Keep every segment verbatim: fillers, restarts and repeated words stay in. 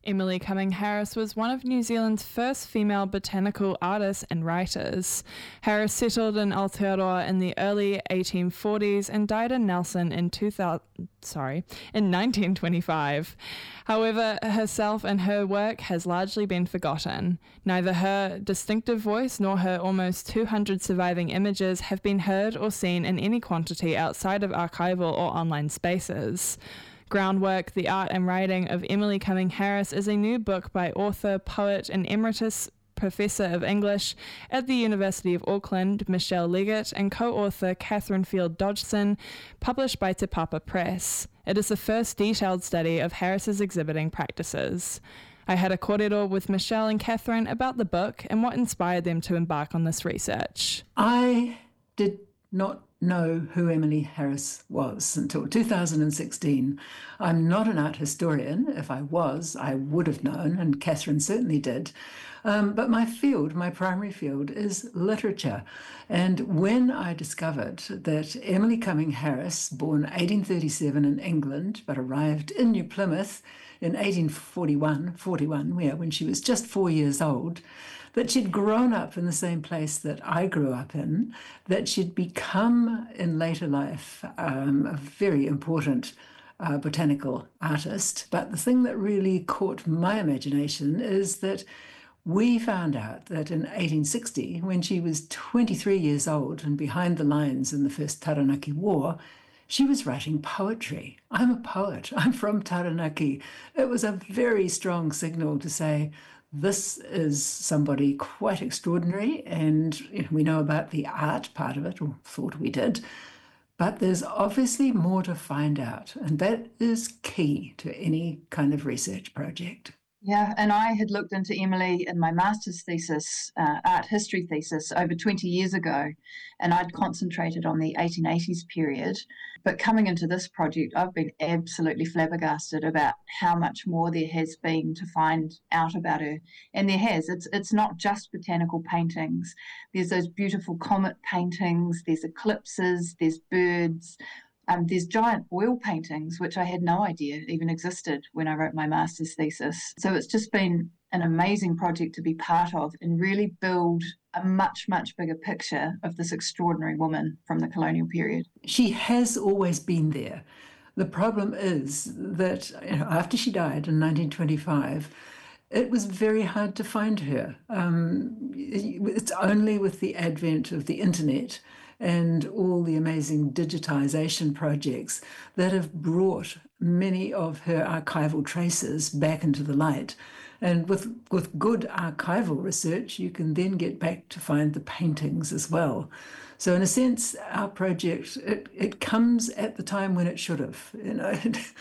Emily Cumming Harris was one of New Zealand's first female botanical artists and writers. Harris settled in Aotearoa in the early eighteen forties and died in Nelson in two thousand, sorry, in nineteen twenty-five. However, herself and her work has largely been forgotten. Neither her distinctive voice nor her almost two hundred surviving images have been heard or seen in any quantity outside of archival or online spaces. Groundwork, The Art and Writing of Emily Cumming Harris is a new book by author, poet and emeritus Professor of English at the University of Auckland, Michelle Leggett, and co-author Catherine Field Dodgson, published by Te Papa Press. It is the first detailed study of Harris's exhibiting practices. I had a kōrero with Michelle and Catherine about the book and what inspired them to embark on this research. I did not know who Emily Harris was until two thousand sixteen. I'm not an art historian. If I was, I would have known, and Catherine certainly did. Um, but my field, my primary field, is literature. And when I discovered that Emily Cumming Harris, born eighteen thirty-seven in England, but arrived in New Plymouth in eighteen forty-one, forty-one, yeah, when she was just four years old, that she'd grown up in the same place that I grew up in, that she'd become in later life um, a very important uh, botanical artist. But the thing that really caught my imagination is that we found out that in eighteen sixty, when she was twenty-three years old and behind the lines in the First Taranaki War, she was writing poetry. I'm a poet. I'm from Taranaki. It was a very strong signal to say, this is somebody quite extraordinary, and you know, we know about the art part of it, or thought we did, but there's obviously more to find out, and that is key to any kind of research project. Yeah, and I had looked into Emily in my master's thesis, uh, art history thesis, over twenty years ago, and I'd concentrated on the eighteen eighties period. But coming into this project, I've been absolutely flabbergasted about how much more there has been to find out about her. And there has. It's it's not just botanical paintings. There's those beautiful comet paintings, there's eclipses, there's birds. Um, there's giant oil paintings, which I had no idea even existed when I wrote my master's thesis. So it's just been an amazing project to be part of and really build a much, much bigger picture of this extraordinary woman from the colonial period. She has always been there. The problem is that you know, after she died in nineteen twenty-five, it was very hard to find her. Um, it's only with the advent of the internet and all the amazing digitization projects that have brought many of her archival traces back into the light. And with, with good archival research, you can then get back to find the paintings as well. So in a sense, our project, it, it comes at the time when it should have. You know,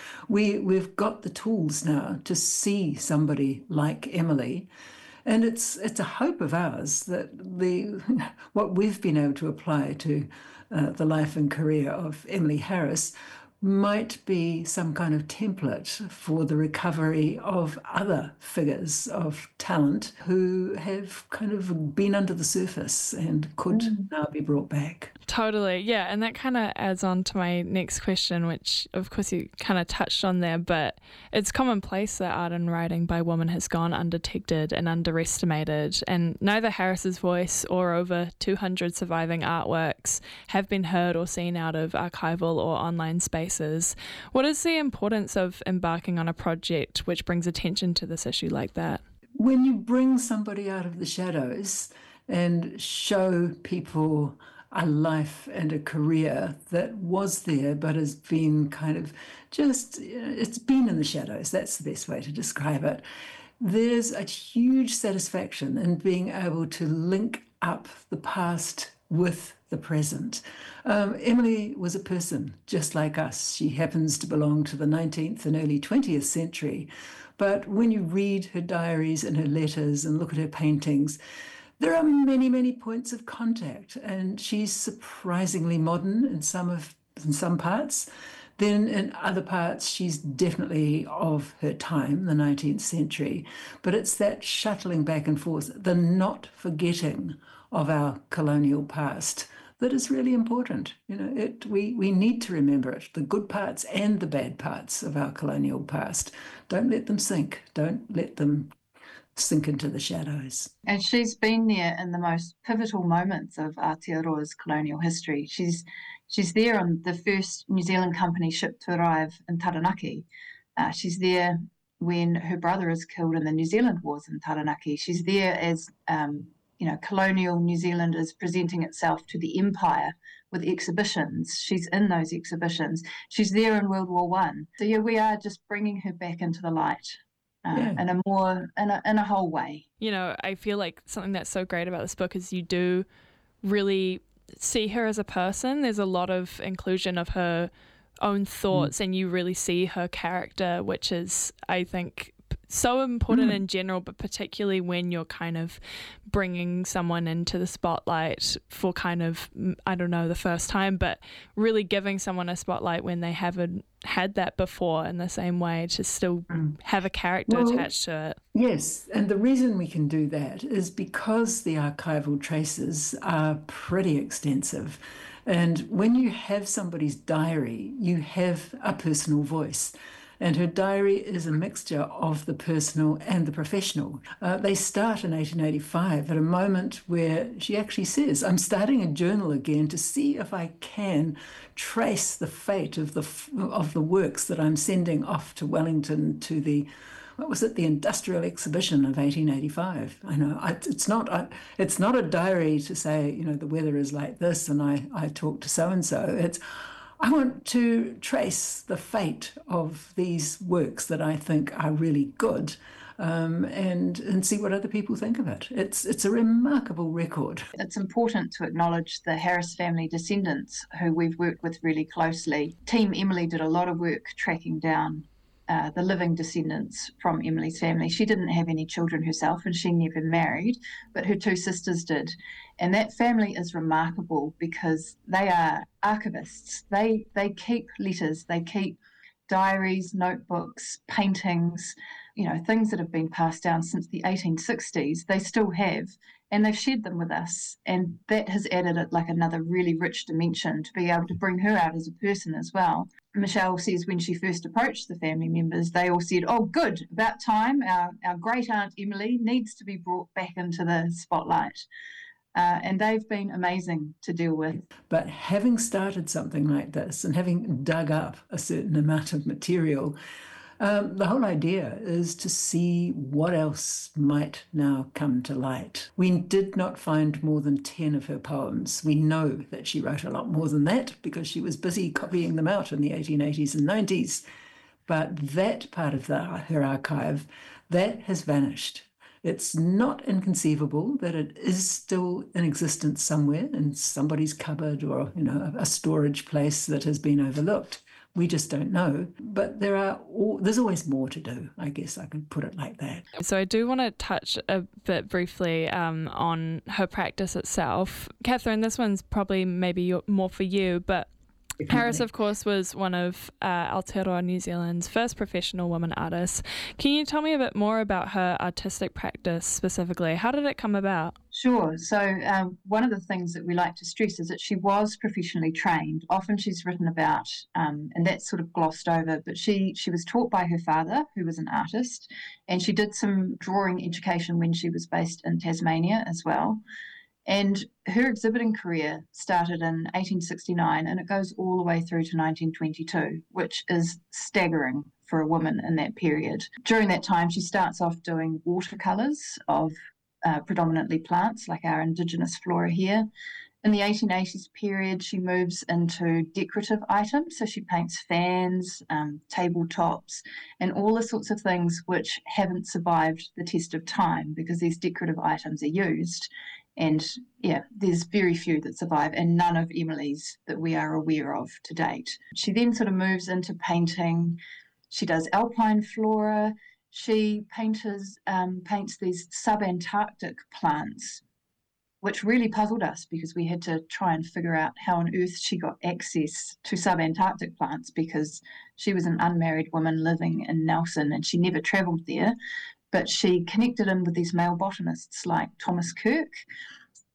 we, we've got the tools now to see somebody like Emily. And it's it's a hope of ours that the what we've been able to apply to uh, the life and career of Emily Harris might be some kind of template for the recovery of other figures of talent who have kind of been under the surface and could mm. now be brought back. Totally, yeah, and that kind of adds on to my next question, which of course you kind of touched on there, but it's commonplace that art and writing by women has gone undetected and underestimated, and neither Harris's voice or over two hundred surviving artworks have been heard or seen out of archival or online spaces. What is the importance of embarking on a project which brings attention to this issue like that? When you bring somebody out of the shadows and show people a life and a career that was there but has been kind of just, it's been in the shadows, that's the best way to describe it. There's a huge satisfaction in being able to link up the past with the present. Um, Emily was a person just like us. She happens to belong to the nineteenth and early twentieth century. But when you read her diaries and her letters and look at her paintings, there are many, many points of contact, and she's surprisingly modern in some of in some parts. Then in other parts, she's definitely of her time, the nineteenth century. But it's that shuttling back and forth, the not forgetting of our colonial past, that is really important. You know, it we we need to remember it, the good parts and the bad parts of our colonial past. Don't let them sink. Don't let them sink into the shadows. And she's been there in the most pivotal moments of Aotearoa's colonial history. She's she's there on the first New Zealand company ship to arrive in Taranaki. Uh, she's there when her brother is killed in the New Zealand wars in Taranaki. She's there as um, you know, colonial New Zealand is presenting itself to the empire with exhibitions. She's in those exhibitions. She's there in World War One. So yeah, we are just bringing her back into the light. Uh, yeah. in a more in a, in a whole way. You know, I feel like something that's so great about this book is you do really see her as a person. There's a lot of inclusion of her own thoughts mm. and you really see her character, which is, I think, so important mm. in general, but particularly when you're kind of bringing someone into the spotlight for kind of, I don't know, the first time, but really giving someone a spotlight when they haven't had that before in the same way, to still mm. have a character well, attached to it. Yes, and the reason we can do that is because the archival traces are pretty extensive. And when you have somebody's diary, you have a personal voice. And her diary is a mixture of the personal and the professional. Uh, they start in eighteen eighty-five at a moment where she actually says, I'm starting a journal again to see if I can trace the fate of the of the works that I'm sending off to Wellington to the, what was it, the Industrial Exhibition of eighteen eighty-five. I know, I, it's not I, it's not a diary to say, you know, the weather is like this and I, I talked to so-and-so. It's, I want to trace the fate of these works that I think are really good, um, and and see what other people think of it. It's it's a remarkable record. It's important to acknowledge the Harris family descendants who we've worked with really closely. Team Emily did a lot of work tracking down uh, the living descendants from Emily's family. She didn't have any children herself and she never married, but her two sisters did. And that family is remarkable because they are archivists. They they keep letters, they keep diaries, notebooks, paintings, you know, things that have been passed down since the eighteen sixties. They still have, and they've shared them with us. And that has added it like another really rich dimension to be able to bring her out as a person as well. Michelle says when she first approached the family members, they all said, oh, good, about time. Our, our great aunt Emily needs to be brought back into the spotlight. Uh, and they've been amazing to deal with. But having started something like this and having dug up a certain amount of material, um, the whole idea is to see what else might now come to light. We did not find more than ten of her poems. We know that she wrote a lot more than that because she was busy copying them out in the eighteen eighties and nineties. But that part of the, her archive, that has vanished. It's not inconceivable that it is still in existence somewhere in somebody's cupboard or, you know, a storage place that has been overlooked. We just don't know. But there are all, there's always more to do, I guess I could put it like that. So I do want to touch a bit briefly um, on her practice itself. Catherine, this one's probably maybe more for you, but Definitely. Harris, of course, was one of uh, Aotearoa New Zealand's first professional woman artists. Can you tell me a bit more about her artistic practice specifically? How did it come about? Sure. So um, one of the things that we like to stress is that she was professionally trained. Often she's written about, um, and that's sort of glossed over, but she, she was taught by her father, who was an artist, and she did some drawing education when she was based in Tasmania as well. And her exhibiting career started in eighteen sixty-nine and it goes all the way through to nineteen twenty-two, which is staggering for a woman in that period. During that time, she starts off doing watercolours of uh, predominantly plants, like our indigenous flora here. In the eighteen eighties period, she moves into decorative items. So she paints fans, um, tabletops, and all the sorts of things which haven't survived the test of time because these decorative items are used. And yeah, there's very few that survive and none of Emily's that we are aware of to date. She then sort of moves into painting. She does alpine flora. She painters, um, paints these subantarctic plants, which really puzzled us because we had to try and figure out how on earth she got access to subantarctic plants because she was an unmarried woman living in Nelson and she never travelled there. But she connected in with these male botanists like Thomas Kirk,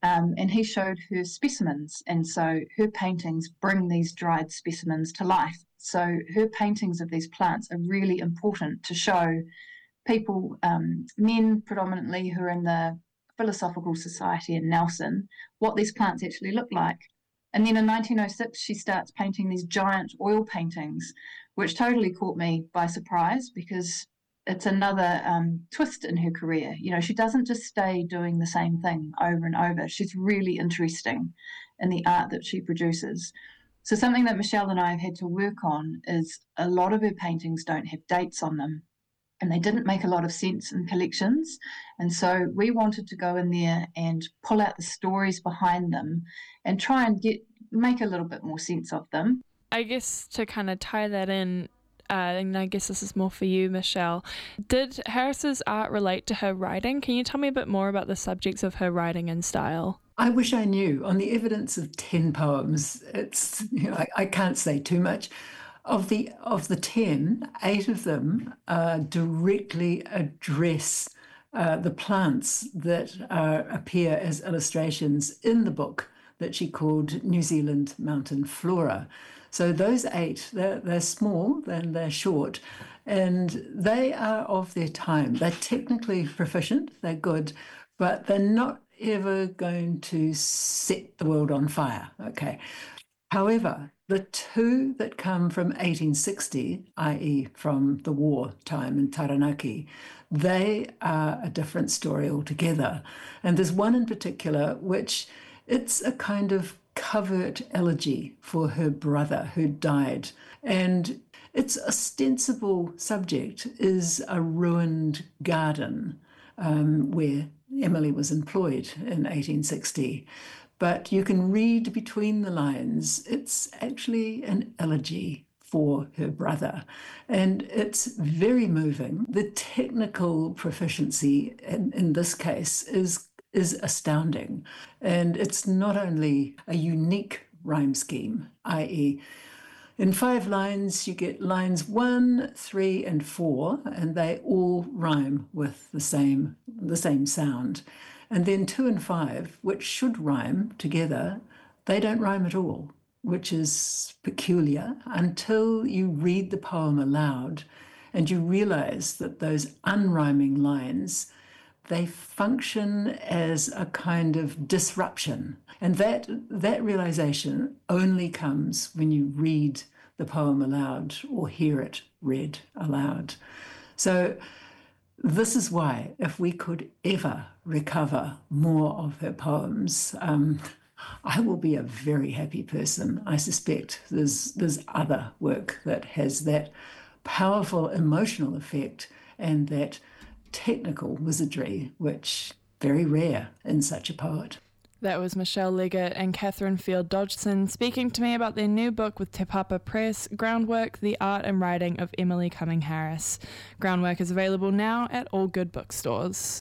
Um, and he showed her specimens. And so her paintings bring these dried specimens to life. So her paintings of these plants are really important to show people, um, men predominantly, who are in the Philosophical Society in Nelson, what these plants actually look like. And then in nineteen oh six, she starts painting these giant oil paintings, which totally caught me by surprise, because it's another um, twist in her career. You know, she doesn't just stay doing the same thing over and over. She's really interesting in the art that she produces. So something that Michelle and I have had to work on is a lot of her paintings don't have dates on them, and they didn't make a lot of sense in collections. And so we wanted to go in there and pull out the stories behind them and try and get make a little bit more sense of them. I guess to kind of tie that in, Uh, and I guess this is more for you, Michelle. Did Harris's art relate to her writing? Can you tell me a bit more about the subjects of her writing and style? I wish I knew. On the evidence of ten poems, it's, you know, I, I can't say too much. Of the of the ten, eight of them uh, directly address uh, the plants that uh, appear as illustrations in the book that she called New Zealand Mountain Flora. So those eight, they're, they're small and they're short, and they are of their time. They're technically proficient, they're good, but they're not ever going to set the world on fire, okay? However, the two that come from eighteen sixty, that is from the war time in Taranaki, they are a different story altogether. And there's one in particular which it's a kind of covert elegy for her brother who died. And its ostensible subject is a ruined garden um, where Emily was employed in eighteen sixty. But you can read between the lines, it's actually an elegy for her brother. And it's very moving. The technical proficiency in, in this case is is astounding. And it's not only a unique rhyme scheme, that is, in five lines, you get lines one, three, and four, and they all rhyme with the same, the same sound. And then two and five, which should rhyme together, they don't rhyme at all, which is peculiar until you read the poem aloud and you realize that those unrhyming lines, they function as a kind of disruption. And that that realization only comes when you read the poem aloud or hear it read aloud. So this is why, if we could ever recover more of her poems, um, I will be a very happy person. I suspect there's there's other work that has that powerful emotional effect and that technical wizardry, which very rare in such a poet. That was Michelle Leggett and Catherine Field Dodgson speaking to me about their new book with Te Papa Press, Groundwork, The Art and Writing of Emily Cumming Harris. Groundwork is available now at all good bookstores.